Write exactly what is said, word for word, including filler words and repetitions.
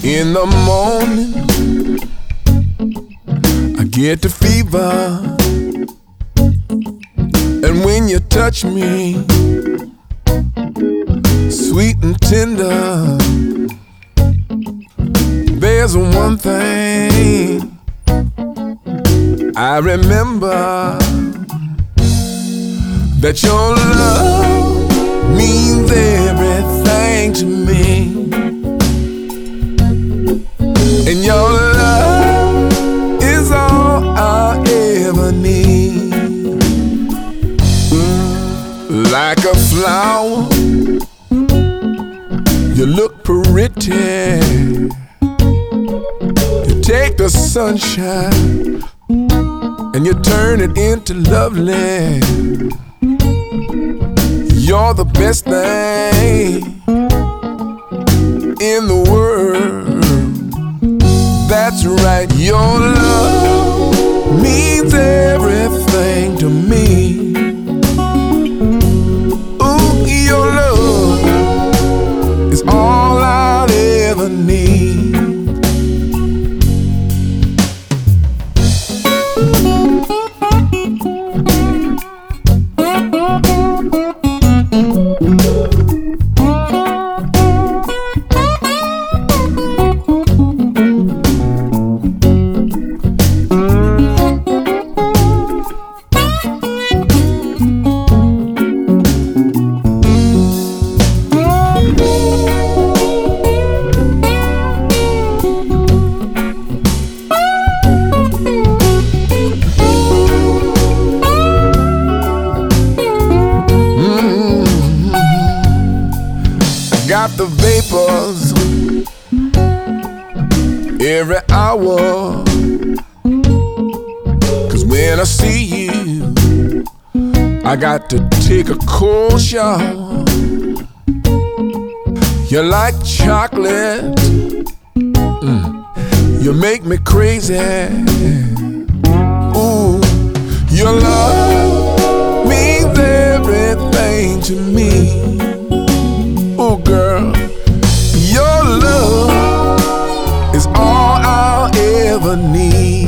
In the morning, I get the fever, and when you touch me, sweet and tender, there's one thing I remember, that your love means everything to me. And your love is all I ever need. Like a flower, you look pretty. You take the sunshine and you turn it into lovely. You're the best thing in the world. That's right, your love means everything to me. Ooh, your love is all I'll ever need. Got the vapors every hour, 'cause when I see you, I got to take a cold shower. You're like chocolate, mm. You make me crazy. Ooh, your love means everything to me. Oh girl, your love is all I'll ever need.